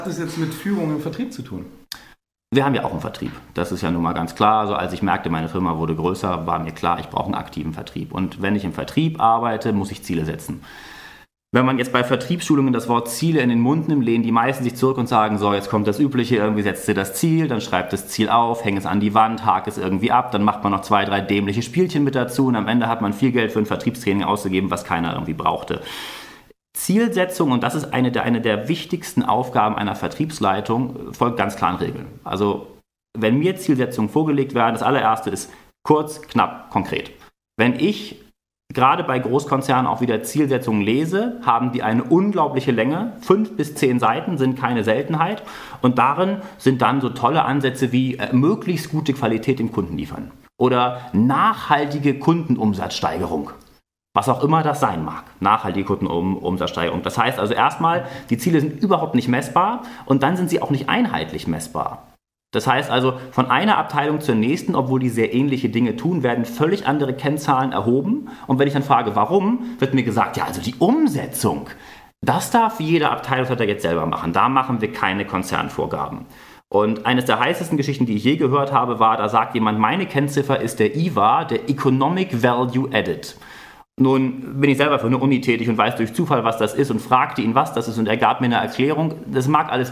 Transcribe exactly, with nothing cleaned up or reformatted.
Was hat das jetzt mit Führung im Vertrieb zu tun? Wir haben ja auch einen Vertrieb. Das ist ja nun mal ganz klar. Also als ich merkte, meine Firma wurde größer, war mir klar, ich brauche einen aktiven Vertrieb. Und wenn ich im Vertrieb arbeite, muss ich Ziele setzen. Wenn man jetzt bei Vertriebsschulungen das Wort Ziele in den Mund nimmt, lehnen die meisten sich zurück und sagen, so, jetzt kommt das Übliche, irgendwie setzt ihr das Ziel, dann schreibt das Ziel auf, hängt es an die Wand, hakt es irgendwie ab, dann macht man noch zwei, drei dämliche Spielchen mit dazu und am Ende hat man viel Geld für ein Vertriebstraining ausgegeben, was keiner irgendwie brauchte. Zielsetzung, und das ist eine der, eine der wichtigsten Aufgaben einer Vertriebsleitung, folgt ganz klaren Regeln. Also wenn mir Zielsetzungen vorgelegt werden, das allererste ist kurz, knapp, konkret. Wenn ich gerade bei Großkonzernen auch wieder Zielsetzungen lese, haben die eine unglaubliche Länge. Fünf bis zehn Seiten sind keine Seltenheit. Und darin sind dann so tolle Ansätze wie äh, möglichst gute Qualität dem Kunden liefern oder nachhaltige Kundenumsatzsteigerung. Was auch immer das sein mag. Nachhaltige Kundenumsatzsteigerung. Das heißt also erstmal, die Ziele sind überhaupt nicht messbar und dann sind sie auch nicht einheitlich messbar. Das heißt also, von einer Abteilung zur nächsten, obwohl die sehr ähnliche Dinge tun, werden völlig andere Kennzahlen erhoben. Und wenn ich dann frage, warum, wird mir gesagt, ja, also die Umsetzung, das darf jede Abteilungsleiter jetzt selber machen. Da machen wir keine Konzernvorgaben. Und eines der heißesten Geschichten, die ich je gehört habe, war, da sagt jemand, meine Kennziffer ist der I V A, der Economic Value Added. Nun bin ich selber für eine Uni tätig und weiß durch Zufall, was das ist und fragte ihn, was das ist und er gab mir eine Erklärung. Das mag alles